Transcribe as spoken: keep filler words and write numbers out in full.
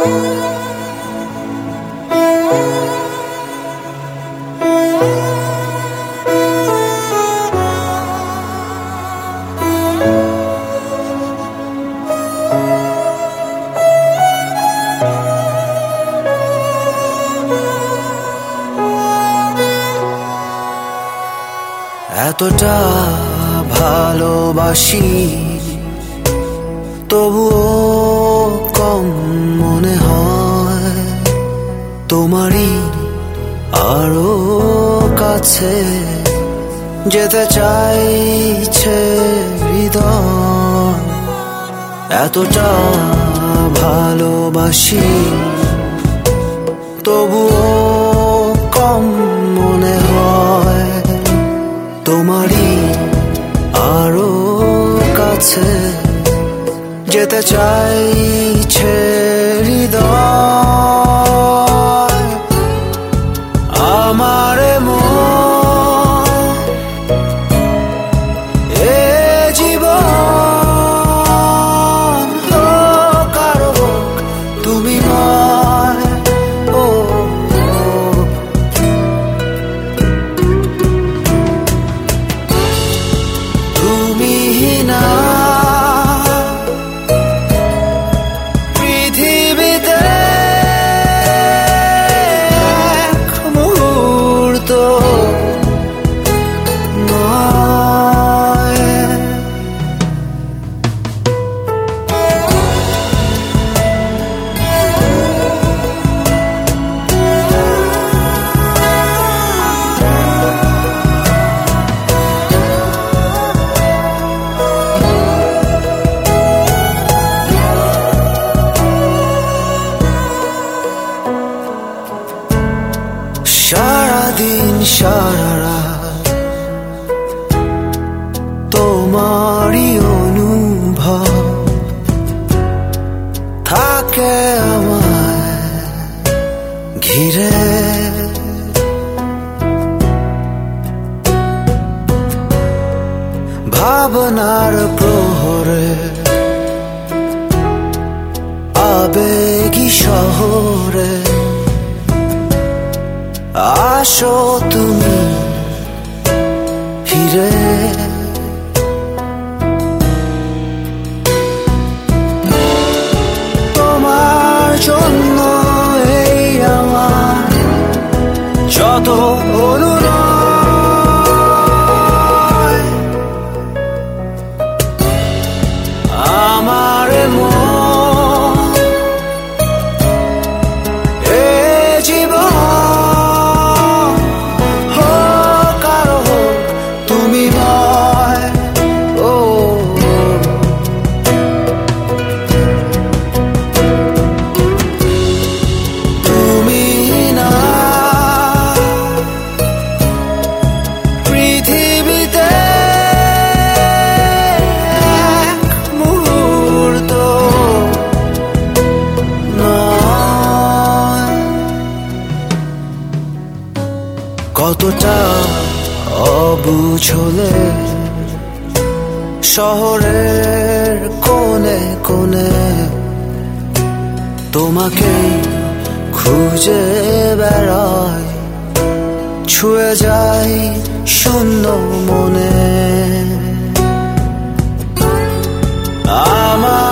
এতটা ভালোবাসি তবুও কম মনে হয় তোমারই আরো কাছে যেতে চাইছে হৃদয়। এতটা ভালোবাসি তবুও কম মনে হয় তোমারই আরো কাছে যেতে চাইছে হৃদয়। আমার মন এ জীবন কারো তুমি নয়, ও তুমি না পৃথিবীতে এক মুহূর্ত নয়। সারাদিন সারা রাত তোমারই অনুভব থাকে আমায় ঘিরে। ভাবনার প্রহরে আবেগী শহরে আসো তুমি ফিরে। তোমার জন্য এই আমার যত অনুনয়। আমার মন এ জীবন কতটা অবুঝ হলে শহরের কোণে কোণে তোমাকে খুঁজে বেড়াই, ছুঁয়ে যাই শূন্য মনে। আমার